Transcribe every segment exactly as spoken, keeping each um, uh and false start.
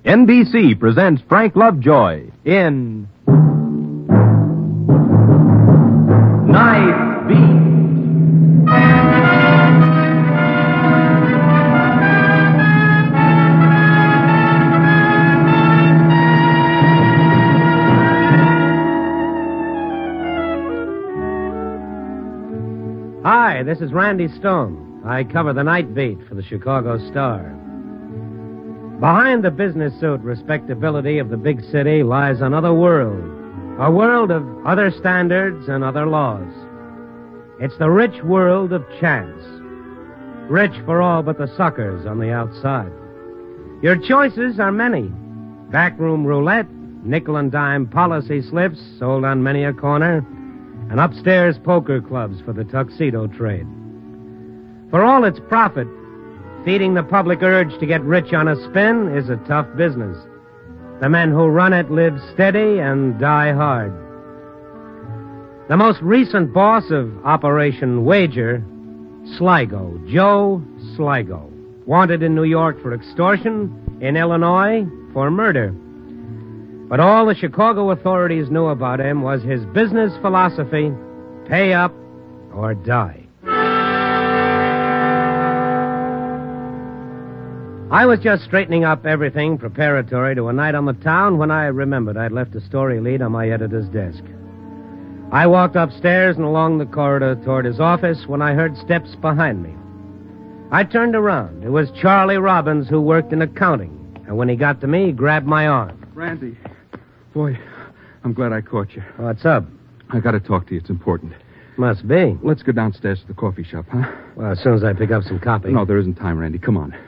N B C presents Frank Lovejoy in Night Beat. Hi, this is Randy Stone. I cover the Night Beat for the Chicago Star. Behind the business suit respectability of the big city lies another world, a world of other standards and other laws. It's the rich world of chance, rich for all but the suckers on the outside. Your choices are many. Backroom roulette, nickel and dime policy slips sold on many a corner, and upstairs poker clubs for the tuxedo trade. For all its profit, feeding the public urge to get rich on a spin is a tough business. The men who run it live steady and die hard. The most recent boss of Operation Wager, Sligo, Joe Sligo, wanted in New York for extortion, in Illinois for murder. But all the Chicago authorities knew about him was his business philosophy, pay up or die. I was just straightening up everything preparatory to a night on the town when I remembered I'd left a story lead on my editor's desk. I walked upstairs and along the corridor toward his office when I heard steps behind me. I turned around. It was Charlie Robbins, who worked in accounting. And when he got to me, he grabbed my arm. Randy, boy, I'm glad I caught you. What's up? I got to talk to you. It's important. Must be. Let's go downstairs to the coffee shop, huh? Well, as soon as I pick up some copy. No, there isn't time, Randy. Come on.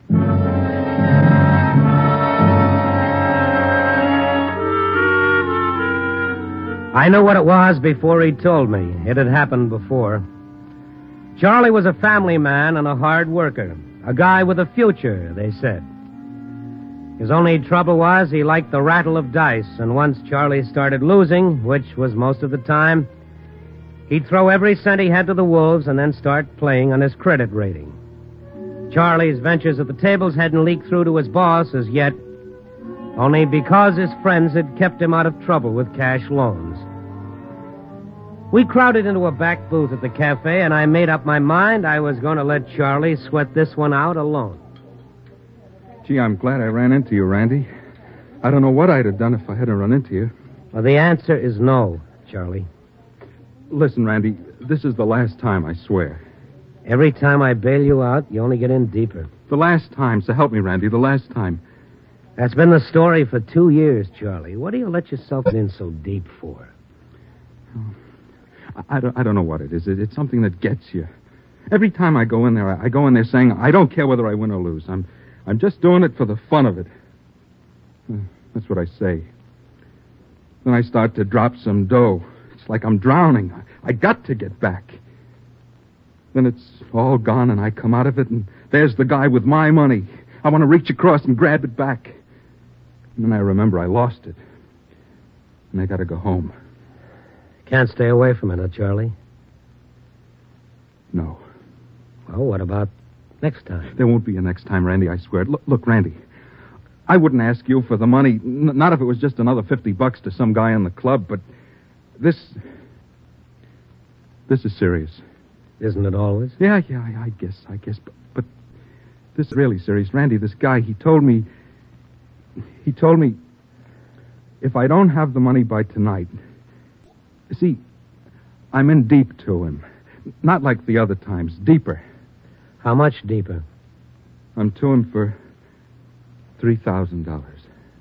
I knew what it was before he told me. It had happened before. Charlie was a family man and a hard worker. A guy with a future, they said. His only trouble was he liked the rattle of dice, and once Charlie started losing, which was most of the time, he'd throw every cent he had to the wolves and then start playing on his credit rating. Charlie's ventures at the tables hadn't leaked through to his boss as yet, only because his friends had kept him out of trouble with cash loans. We crowded into a back booth at the cafe, and I made up my mind I was going to let Charlie sweat this one out alone. Gee, I'm glad I ran into you, Randy. I don't know what I'd have done if I hadn't run into you. Well, the answer is no, Charlie. Listen, Randy, this is the last time, I swear. Every time I bail you out, you only get in deeper. The last time, so help me, Randy, the last time. That's been the story for two years, Charlie. What do you let yourself in so deep for? Oh, I, I, don't, I don't know what it is. It, it's something that gets you. Every time I go in there, I, I go in there saying, I don't care whether I win or lose. I'm, I'm just doing it for the fun of it. That's what I say. Then I start to drop some dough. It's like I'm drowning. I, I got to get back. Then it's all gone, and I come out of it, and there's the guy with my money. I want to reach across and grab it back. And then I remember I lost it. And I got to go home. Can't stay away from it, huh, Charlie? No. Well, what about next time? There won't be a next time, Randy, I swear. Look, look Randy, I wouldn't ask you for the money, n- not if it was just another fifty bucks to some guy in the club, but this... This is serious. Isn't it always? Yeah, yeah, I, I guess, I guess. But, but this is really serious. Randy, this guy, he told me... He told me... If I don't have the money by tonight... See, I'm in deep to him. Not like the other times. Deeper. How much deeper? I'm to him for three thousand dollars.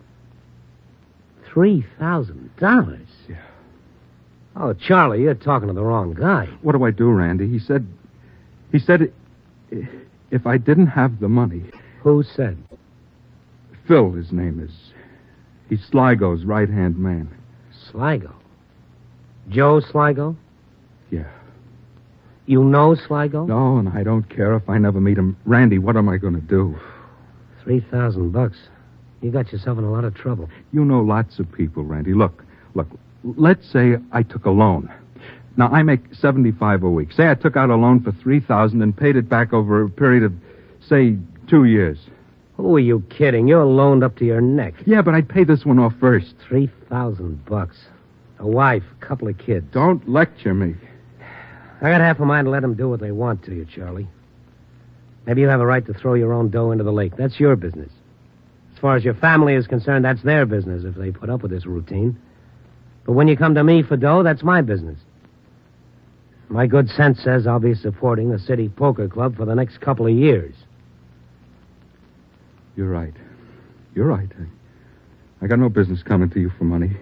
Three thousand dollars? Yeah. Oh, Charlie, you're talking to the wrong guy. What do I do, Randy? He said... He said if I didn't have the money... Who said? Phil, his name is. He's Sligo's right-hand man. Sligo? Joe Sligo? Yeah. You know Sligo? No, and I don't care if I never meet him. Randy, what am I going to do? Three thousand bucks. You got yourself in a lot of trouble. You know lots of people, Randy. Look, look, let's say I took a loan. Now, I make seventy-five a week. Say I took out a loan for three thousand and paid it back over a period of, say, two years. Who are you kidding? You're loaned up to your neck. Yeah, but I'd pay this one off first. Three thousand bucks. A wife, a couple of kids. Don't lecture me. I got half a mind to let them do what they want to you, Charlie. Maybe you have a right to throw your own dough into the lake. That's your business. As far as your family is concerned, that's their business if they put up with this routine. But when you come to me for dough, that's my business. My good sense says I'll be supporting the City Poker Club for the next couple of years. You're right. You're right. I, I got no business coming to you for money.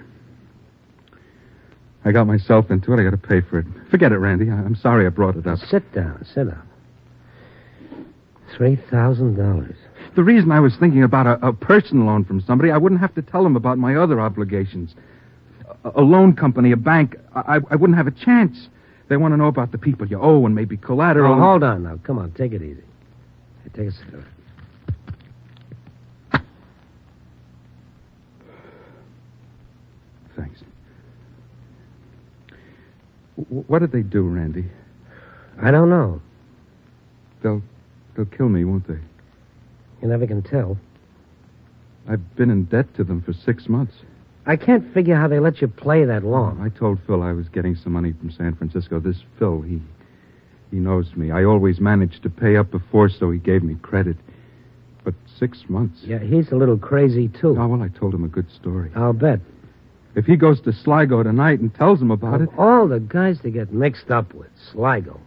I got myself into it. I got to pay for it. Forget it, Randy. I, I'm sorry I brought it up. Sit down. Sit down. Three thousand dollars. The reason I was thinking about a, a personal loan from somebody, I wouldn't have to tell them about my other obligations. A, a loan company, a bank, I, I wouldn't have a chance. They want to know about the people you owe and maybe collateral. Oh, hold on now. Come on, take it easy. Hey, take a cigarette. Thanks. W- what did they do, Randy? I don't know. They'll, they'll kill me, won't they? You never can tell. I've been in debt to them for six months. I can't figure how they let you play that long. I told Phil I was getting some money from San Francisco. This Phil, he he knows me. I always managed to pay up before, so he gave me credit. But six months. Yeah, he's a little crazy, too. Oh, well, I told him a good story. I'll bet. If he goes to Sligo tonight and tells him about Of it... all the guys to get mixed up with, Sligo.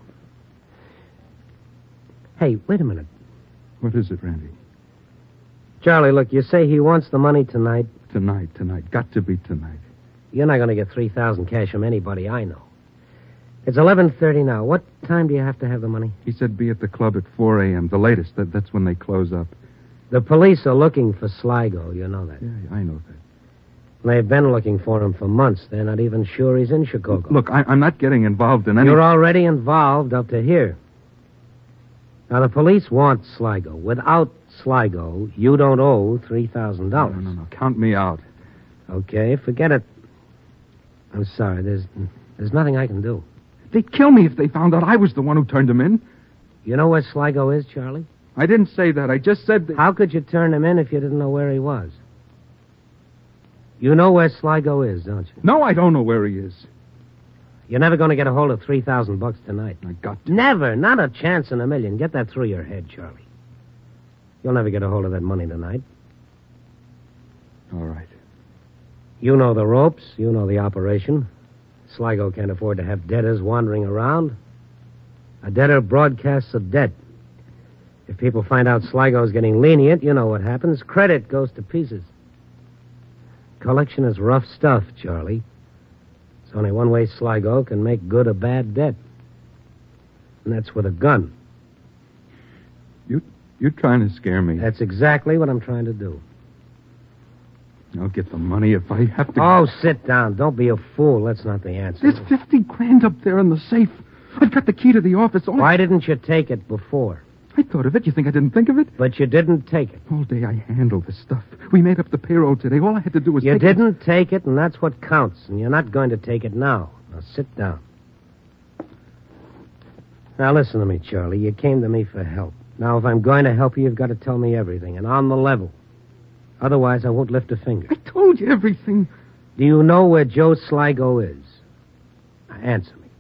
Hey, wait a minute. What is it, Randy? Charlie, look, you say he wants the money tonight. Tonight, tonight. Got to be tonight. You're not going to get three thousand cash from anybody I know. It's eleven thirty now. What time do you have to have the money? He said be at the club at four a.m., the latest. That, that's when they close up. The police are looking for Sligo. You know that. Yeah, I know that. They've been looking for him for months. They're not even sure he's in Chicago. Look, I, I'm not getting involved in any... You're already involved up to here. Now, the police want Sligo. Without Sligo, you don't owe three thousand dollars. No, no, no. Count me out. Okay, forget it. I'm sorry. There's there's nothing I can do. They'd kill me if they found out I was the one who turned him in. You know where Sligo is, Charlie? I didn't say that. I just said that... How could you turn him in if you didn't know where he was? You know where Sligo is, don't you? No, I don't know where he is. You're never going to get a hold of three thousand bucks tonight. I got to. Never. Not a chance in a million. Get that through your head, Charlie. You'll never get a hold of that money tonight. All right. You know the ropes. You know the operation. Sligo can't afford to have debtors wandering around. A debtor broadcasts a debt. If people find out Sligo's getting lenient, you know what happens. Credit goes to pieces. Collection is rough stuff, Charlie. It's only one way Sligo can make good a bad debt. And that's with a gun. You, you're trying to scare me. That's exactly what I'm trying to do. I'll get the money if I have to... Oh, sit down. Don't be a fool. That's not the answer. There's fifty grand up there in the safe. I've got the key to the office. All... Why didn't you take it before? I thought of it. You think I didn't think of it? But you didn't take it. All day I handled this stuff. We made up the payroll today. All I had to do was You take didn't it. take it, and that's what counts. And you're not going to take it now. Now, sit down. Now, listen to me, Charlie. You came to me for help. Now, if I'm going to help you, you've got to tell me everything, and on the level. Otherwise, I won't lift a finger. I told you everything. Do you know where Joe Sligo is? Now, answer me.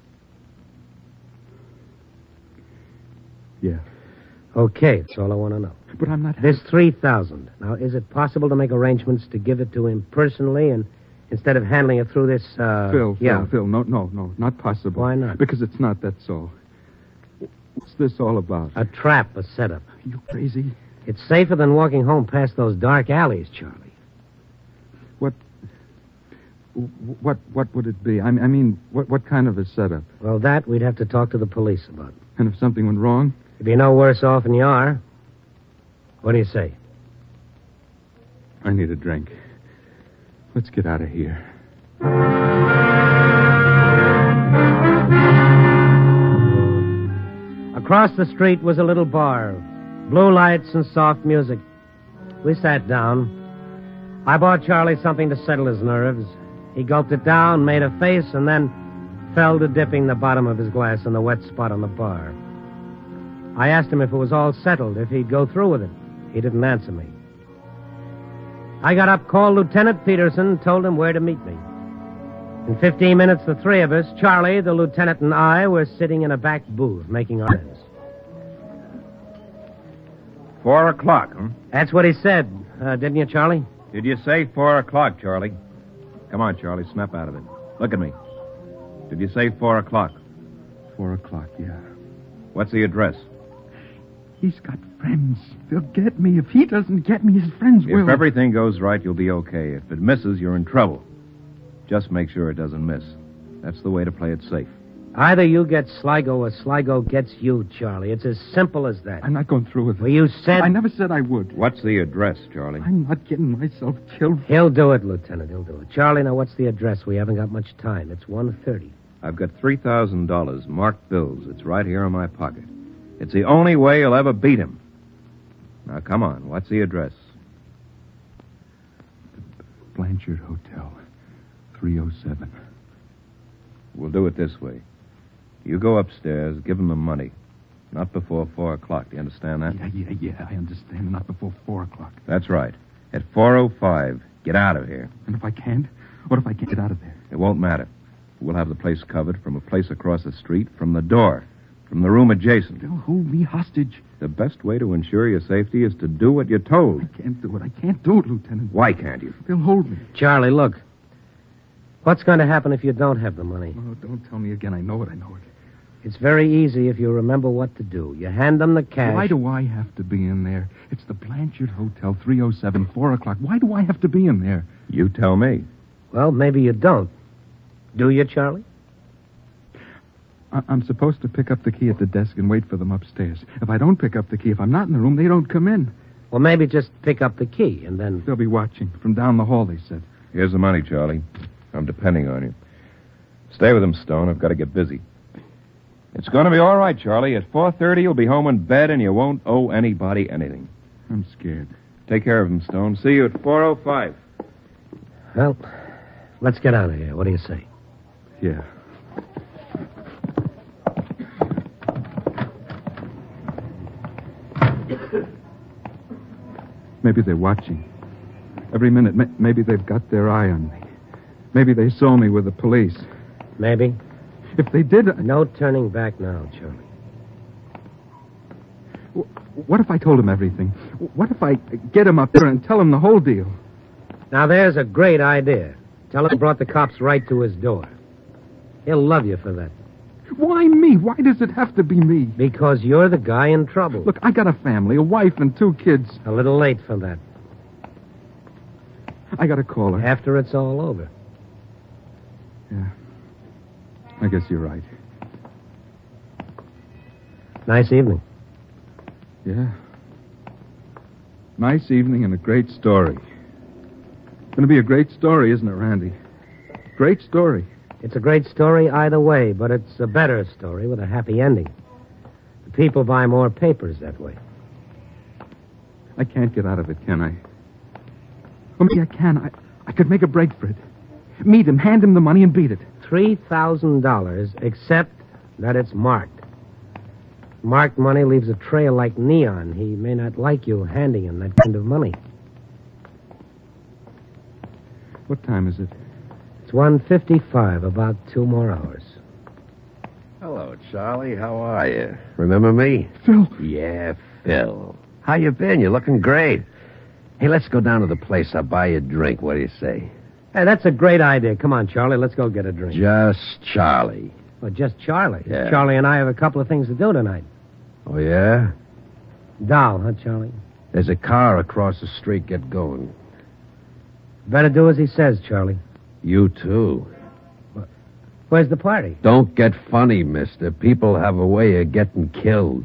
Yeah. Okay, that's all I want to know. But I'm not... This three thousand. Now, is it possible to make arrangements to give it to him personally and instead of handling it through this, uh... Phil, Phil, yeah. Phil, no, no, no, not possible. Why not? Because it's not, that's all. What's this all about? A trap, a setup. Are you crazy? It's safer than walking home past those dark alleys, Charlie. What... What what would it be? I I mean, what, what kind of a setup? Well, that we'd have to talk to the police about. And if something went wrong? You'd be no worse off than you are. What do you say? I need a drink. Let's get out of here. Across the street was a little bar. Blue lights and soft music. We sat down. I bought Charlie something to settle his nerves. He gulped it down, made a face, and then fell to dipping the bottom of his glass in the wet spot on the bar. I asked him if it was all settled, if he'd go through with it. He didn't answer me. I got up, called Lieutenant Peterson, told him where to meet me. In fifteen minutes, the three of us, Charlie, the lieutenant, and I, were sitting in a back booth making our plans. Four o'clock, huh? That's what he said, uh, didn't you, Charlie? Did you say four o'clock, Charlie? Come on, Charlie, snap out of it. Look at me. Did you say four o'clock? Four o'clock, yeah. What's the address? He's got friends. They'll get me. If he doesn't get me, his friends will. If everything goes right, you'll be okay. If it misses, you're in trouble. Just make sure it doesn't miss. That's the way to play it safe. Either you get Sligo or Sligo gets you, Charlie. It's as simple as that. I'm not going through with it. Well, you said... I never said I would. What's the address, Charlie? I'm not getting myself killed. He'll do it, Lieutenant. He'll do it. Charlie, now what's the address? We haven't got much time. It's one thirty. I've got three thousand dollars marked bills. It's right here in my pocket. It's the only way you'll ever beat him. Now, come on. What's the address? Blanchard Hotel, three oh seven. We'll do it this way. You go upstairs, give him the money. Not before four o'clock. Do you understand that? Yeah, yeah, yeah, I understand. Not before four o'clock. That's right. At four oh five, get out of here. And if I can't? What if I can't get out of there? It won't matter. We'll have the place covered from a place across the street, from the door, from the room adjacent. They'll hold me hostage. The best way to ensure your safety is to do what you're told. I can't do it. I can't do it, Lieutenant. Why can't you? They'll hold me. Charlie, look. What's going to happen if you don't have the money? Oh, don't tell me again. I know it. I know it. It's very easy if you remember what to do. You hand them the cash. Why do I have to be in there? It's the Blanchard Hotel, three oh seven, four o'clock. Why do I have to be in there? You tell me. Well, maybe you don't. Do you, Charlie? I- I'm supposed to pick up the key at the desk and wait for them upstairs. If I don't pick up the key, if I'm not in the room, they don't come in. Well, maybe just pick up the key and then... They'll be watching from down the hall, they said. Here's the money, Charlie. I'm depending on you. Stay with him, Stone. I've got to get busy. It's going to be all right, Charlie. At four thirty, you'll be home in bed, and you won't owe anybody anything. I'm scared. Take care of him, Stone. See you at four oh five. Well, let's get out of here. What do you say? Yeah. Maybe they're watching. Every minute, ma- maybe they've got their eye on me. Maybe they saw me with the police. Maybe. If they did... No turning back now, Charlie. What if I told him everything? What if I get him up there and tell him the whole deal? Now, there's a great idea. Tell him brought the cops right to his door. He'll love you for that. Why me? Why does it have to be me? Because you're the guy in trouble. Look, I got a family, a wife and two kids. A little late for that. I got to call her. After it's all over. Yeah. I guess you're right. Nice evening. Yeah. Nice evening and a great story. It's going to be a great story, isn't it, Randy? Great story. It's a great story either way, but it's a better story with a happy ending. The people buy more papers that way. I can't get out of it, can I? Well, maybe I can. I, I could make a break for it. Meet him, hand him the money, and beat it. Three thousand dollars, except that it's marked. Marked money leaves a trail like neon. He may not like you handing him that kind of money. What time is it? It's one fifty-five, about two more hours. Hello, Charlie. How are you? Remember me? Phil. Yeah, Phil. How you been? You're looking great. Hey, let's go down to the place. I'll buy you a drink. What do you say? Hey, that's a great idea. Come on, Charlie. Let's go get a drink. Just Charlie. Well, just Charlie. Yeah. Charlie and I have a couple of things to do tonight. Oh, yeah? Doll, huh, Charlie? There's a car across the street. Get going. Better do as he says, Charlie. You, too. Where's the party? Don't get funny, mister. People have a way of getting killed.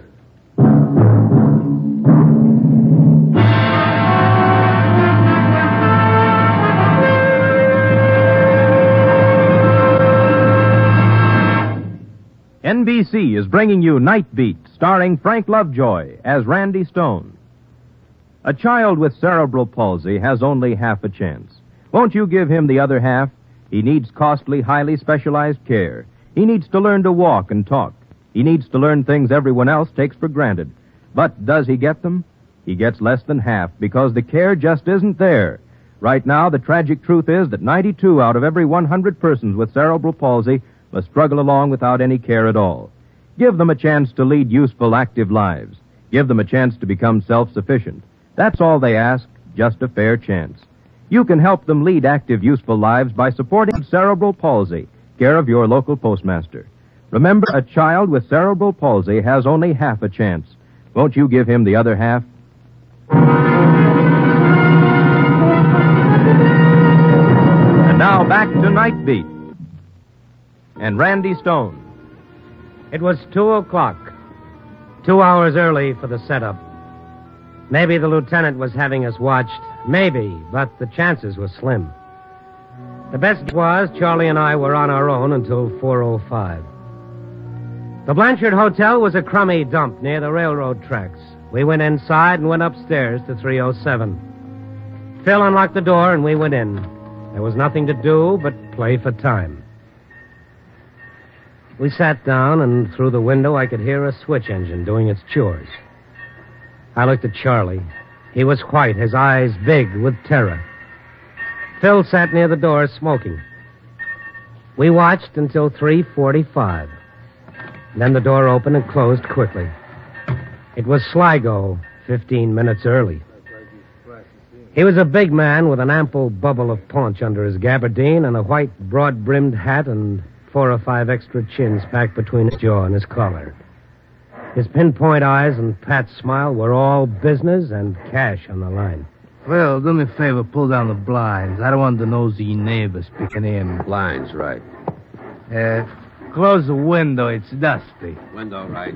N B C is bringing you Night Beat, starring Frank Lovejoy as Randy Stone. A child with cerebral palsy has only half a chance. Won't you give him the other half? He needs costly, highly specialized care. He needs to learn to walk and talk. He needs to learn things everyone else takes for granted. But does he get them? He gets less than half because the care just isn't there. Right now, the tragic truth is that ninety-two out of every one hundred persons with cerebral palsy must struggle along without any care at all. Give them a chance to lead useful, active lives. Give them a chance to become self-sufficient. That's all they ask, just a fair chance. You can help them lead active, useful lives by supporting cerebral palsy, care of your local postmaster. Remember, a child with cerebral palsy has only half a chance. Won't you give him the other half? And now back to Night Beat and Randy Stone. It was two o'clock. Two hours early for the setup. Maybe the lieutenant was having us watched. Maybe, but the chances were slim. The best was Charlie and I were on our own until four oh five. The Blanchard Hotel was a crummy dump near the railroad tracks. We went inside and went upstairs to three oh seven. Phil unlocked the door and we went in. There was nothing to do but play for time. We sat down, and through the window I could hear a switch engine doing its chores. I looked at Charlie. He was white, his eyes big with terror. Phil sat near the door smoking. We watched until three forty-five. Then the door opened and closed quickly. It was Sligo, fifteen minutes early. He was a big man with an ample bubble of paunch under his gabardine and a white, broad-brimmed hat and four or five extra chins packed between his jaw and his collar. His pinpoint eyes and pat smile were all business and cash on the line. Well, do me a favor, pull down the blinds. I don't want the nosy neighbors peeking in. Blinds, right. Uh, close the window. It's dusty. Window, right.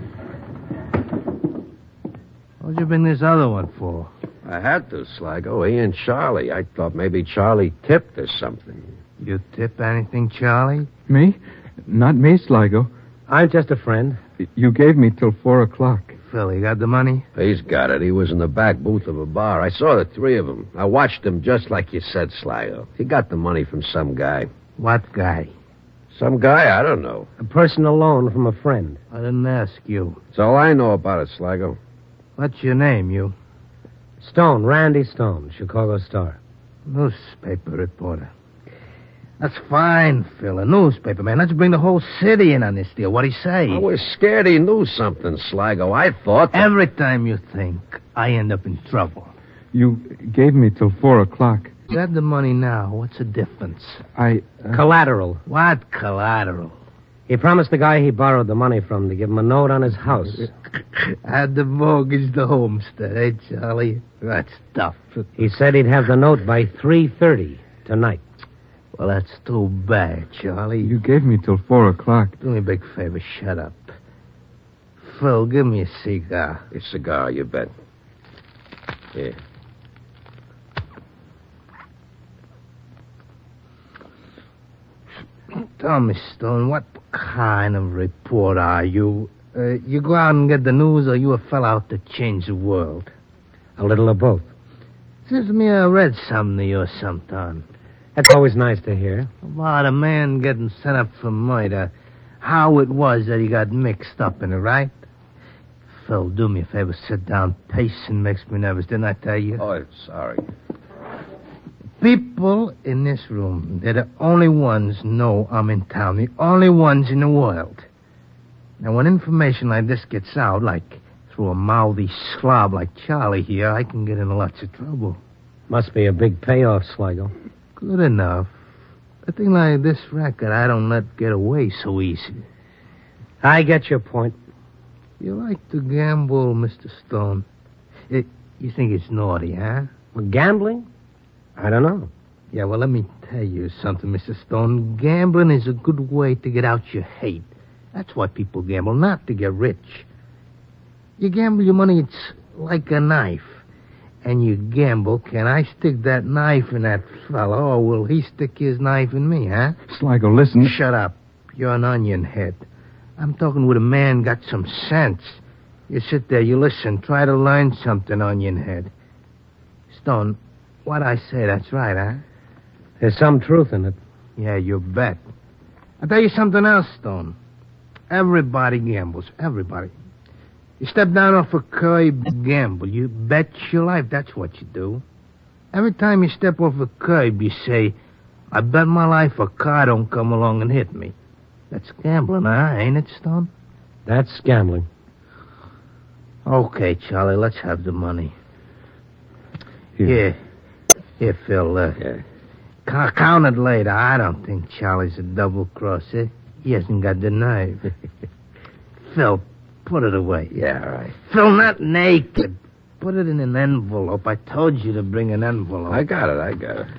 What'd you bring this other one for? I had to, Sligo. He and Charlie. I thought maybe Charlie tipped or something. You tip anything, Charlie? Me? Not me, Sligo. I'm just a friend. You gave me till four o'clock. Phil, you got the money? He's got it. He was in the back booth of a bar. I saw the three of them. I watched them just like you said, Sligo. He got the money from some guy. What guy? Some guy? I don't know. A personal loan from a friend. I didn't ask you. That's all I know about it, Sligo. What's your name, you? Stone, Randy Stone, Chicago Star. Newspaper reporter. That's fine, Phil. A newspaper, man. Let's bring the whole city in on this deal. What'd he say? I was scared he knew something, Sligo. I thought that... Every time you think, I end up in trouble. You gave me till four o'clock. You got the money now. What's the difference? I... Uh... Collateral. What collateral? He promised the guy he borrowed the money from to give him a note on his house. I had to mortgage the homestead, eh, Charlie? That's tough. He said he'd have the note by three thirty tonight. Well, that's too bad, Charlie. You gave me till four o'clock. Do me a big favor, shut up. Phil, give me a cigar. A cigar, you bet. Here. Tell me, Stone, what kind of reporter are you? Uh, you go out and get the news, or you a fella out to change the world? A little of both. Seems to me I read something of yours sometime. That's always nice to hear. About a man getting sent up for murder. How it was that he got mixed up in it, right? Phil, do me a favor, sit down. Pacing makes me nervous, didn't I tell you? Oh, sorry. People in this room, they're the only ones know I'm in town. The only ones in the world. Now, when information like this gets out, like through a mouthy slob like Charlie here, I can get in lots of trouble. Must be a big payoff, Sligo. Good enough. A thing like this record, I don't let get away so easy. I get your point. You like to gamble, Mister Stone. It, you think it's naughty, huh? Well, gambling? I don't know. Yeah, well, let me tell you something, Mister Stone. Gambling is a good way to get out your hate. That's why people gamble, not to get rich. You gamble your money, it's like a knife. And you gamble, can I stick that knife in that fellow, or will he stick his knife in me, huh? Sligo, listen. Shut up. You're an onion head. I'm talking with a man got some sense. You sit there, you listen, try to learn something, onion head. Stone, what I say, that's right, huh? There's some truth in it. Yeah, you bet. I'll tell you something else, Stone. Everybody gambles. Everybody. You step down off a curb, gamble. You bet your life. That's what you do. Every time you step off a curb, you say, I bet my life a car don't come along and hit me. That's gambling, huh? Ain't it, Stone? That's gambling. Okay, Charlie, let's have the money. Here. Here. Here, Phil. Uh, Yeah. ca- count it later. I don't think Charlie's a double-crosser. He hasn't got the nerve. Phil, put it away. Yeah, all right. Phil, not naked. Put it in an envelope. I told you to bring an envelope. I got it, I got it.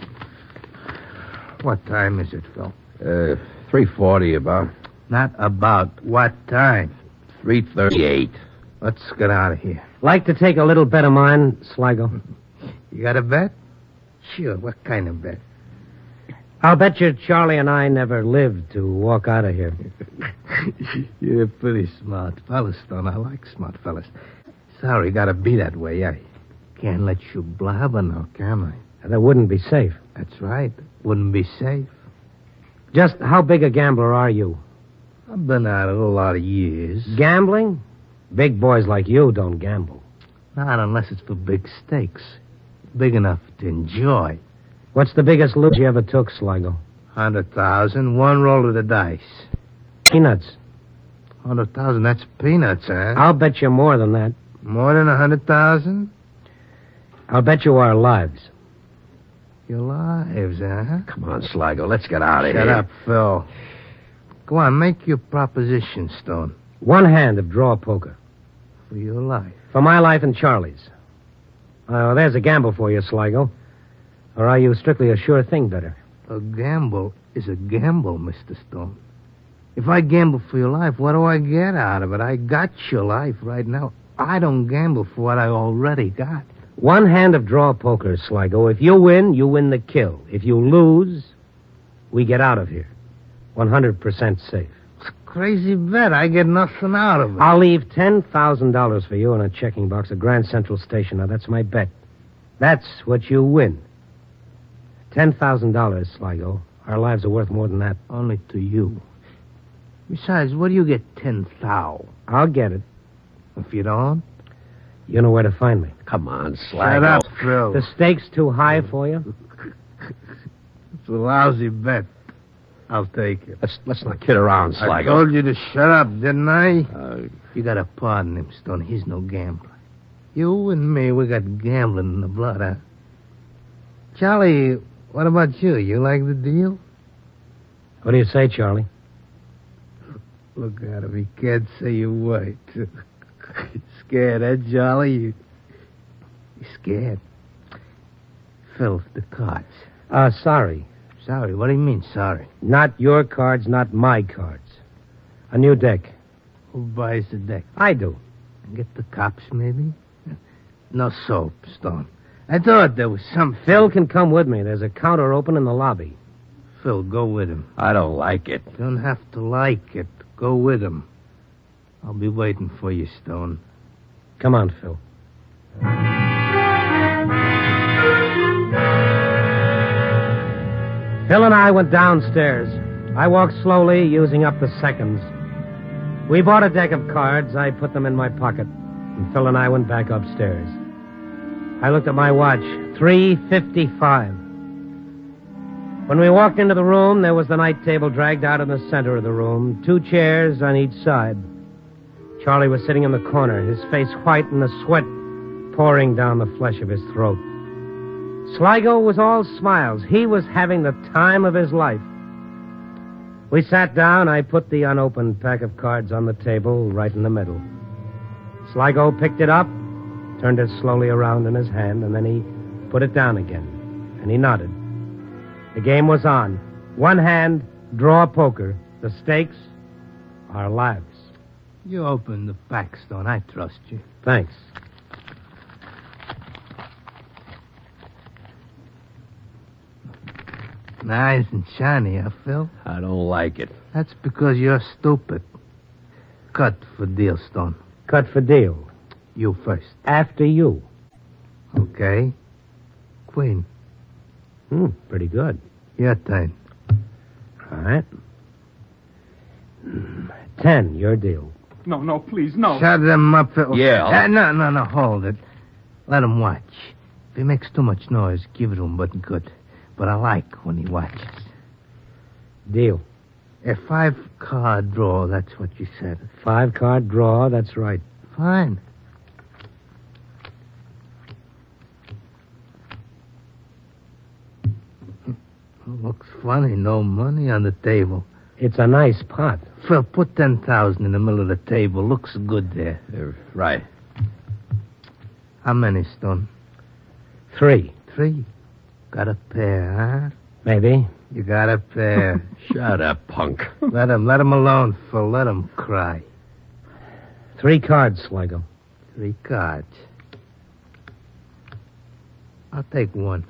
What time is it, Phil? Uh, three forty about. Not about. What time? three thirty-eight. Let's get out of here. Like to take a little bet of mine, Sligo? You got a bet? Sure. What kind of bet? I'll bet you Charlie and I never lived to walk out of here. You're a pretty smart fella, Stone. I like smart fellas. Sorry, gotta be that way. I can't let you blabber now, can I? That wouldn't be safe. That's right. Wouldn't be safe. Just how big a gambler are you? I've been at it a lot of years. Gambling? Big boys like you don't gamble. Not unless it's for big stakes. Big enough to enjoy. What's the biggest loot you ever took, Sligo? Hundred thousand, one roll of the dice. Peanuts. Hundred thousand, that's peanuts, huh? I'll bet you more than that. More than a hundred thousand? I'll bet you our lives. Your lives, huh? Come on, Sligo, let's get out of Shut here. up, Phil. Go on, make your proposition, Stone. One hand of draw poker. For your life. For my life and Charlie's. Oh, there's a gamble for you, Sligo. Or are you strictly a sure thing better? A gamble is a gamble, Mister Stone. If I gamble for your life, what do I get out of it? I got your life right now. I don't gamble for what I already got. One hand of draw poker, Sligo. If you win, you win the kill. If you lose, we get out of here. one hundred percent safe. It's a crazy bet. I get nothing out of it. I'll leave ten thousand dollars for you in a checking box at Grand Central Station. Now, that's my bet. That's what you win. ten thousand dollars, Sligo. Our lives are worth more than that. Only to you. Besides, what do you get ten thou? I'll get it. If you don't? You know where to find me. Come on, Sligo. Shut up, Phil. The stakes too high for you? It's a lousy bet. I'll take it. Let's, let's not kid around, I Sligo. told you to shut up, didn't I? Uh, You gotta pardon him, Stone. He's no gambler. You and me, we got gambling in the blood, huh? Charlie, what about you? You like the deal? What do you say, Charlie? Look at him. He can't say a word. Scared, eh, Charlie? You... You scared? Phil, the cards. Uh, sorry. Sorry, what do you mean, sorry? Not your cards, not my cards. A new deck. Who buys the deck? I do. Get the cops, maybe? No soap, Stone. I thought there was some... Phil can come with me. There's a counter open in the lobby. Phil, go with him. I don't like it. Don't have to like it. Go with him. I'll be waiting for you, Stone. Come on, Phil. Phil and I went downstairs. I walked slowly, using up the seconds. We bought a deck of cards. I put them in my pocket. And Phil and I went back upstairs. I looked at my watch. three fifty-five. When we walked into the room, there was the night table dragged out in the center of the room, two chairs on each side. Charlie was sitting in the corner, his face white and the sweat pouring down the flesh of his throat. Sligo was all smiles. He was having the time of his life. We sat down. I put the unopened pack of cards on the table right in the middle. Sligo picked it up, turned it slowly around in his hand, and then he put it down again. And he nodded. The game was on. One hand, draw poker. The stakes, our lives. You open the pack, Stone. I trust you. Thanks. Nice and shiny, huh, Phil? I don't like it. That's because you're stupid. Cut for deal, Stone. Cut for deal. You first. After you. Okay. Queen. Hmm, pretty good. Your turn. All right. Ten, your deal. No, no, please, no. Shut him up. For... Yeah, I'll- Uh, no, no, no, hold it. Let him watch. If he makes too much noise, give it to him, but good. But I like when he watches. Deal. A five-card draw, that's what you said. Five-card draw, that's right. Fine. Looks funny, no money on the table. It's a nice pot. Phil, put ten thousand in the middle of the table. Looks good there. Uh, right. How many, Stone? Three. Three. Got a pair, huh? Maybe. You got a pair. Shut up, punk. Let him, let him alone, Phil. Let him cry. Three cards, Sligo. Three cards. I'll take one.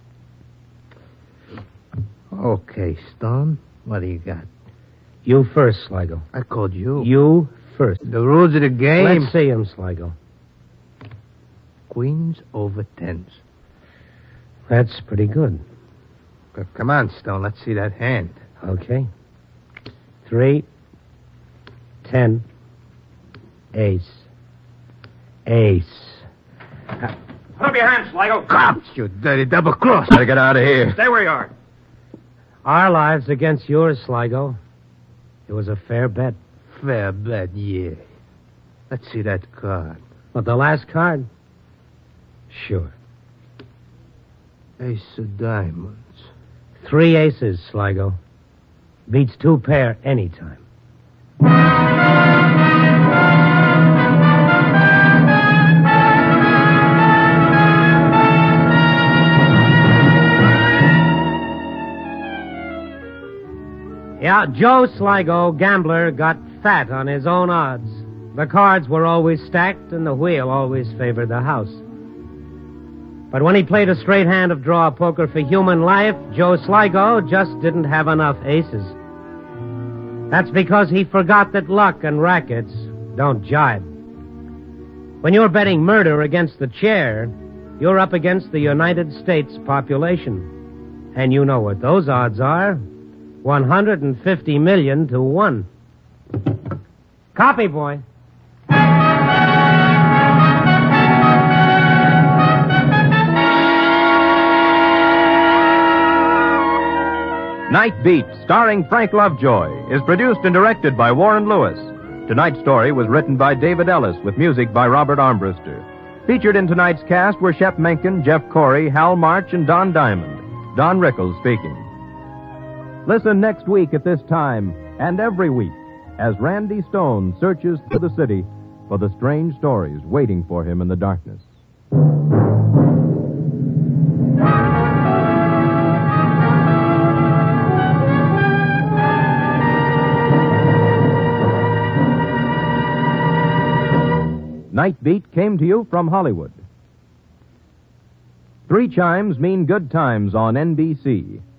Okay, Stone. What do you got? You first, Sligo. I called you. You first. The rules of the game. Let's see him, Sligo. Queens over tens. That's pretty good. C- Come on, Stone. Let's see that hand. Okay. Three, ten, ace, ace. Put up your hands, Sligo. Cops, you dirty double cross. Gotta get out of here. Stay where you are. Our lives against yours, Sligo. It was a fair bet. Fair bet, yeah. Let's see that card. But the last card? Sure. Ace of diamonds. Three aces, Sligo. Beats two pair anytime. Yeah, Joe Sligo, gambler, got fat on his own odds. The cards were always stacked, and the wheel always favored the house. But when he played a straight hand of draw poker for human life, Joe Sligo just didn't have enough aces. That's because he forgot that luck and rackets don't jibe. When you're betting murder against the chair, you're up against the United States population. And you know what those odds are. one hundred fifty million to one. Copy, boy. Night Beat, starring Frank Lovejoy, is produced and directed by Warren Lewis. Tonight's story was written by David Ellis with music by Robert Armbruster. Featured in tonight's cast were Shep Menken, Jeff Corey, Hal March, and Don Diamond. Don Rickles speaking. Listen next week at this time and every week as Randy Stone searches through the city for the strange stories waiting for him in the darkness. Night Beat came to you from Hollywood. Three chimes mean good times on N B C.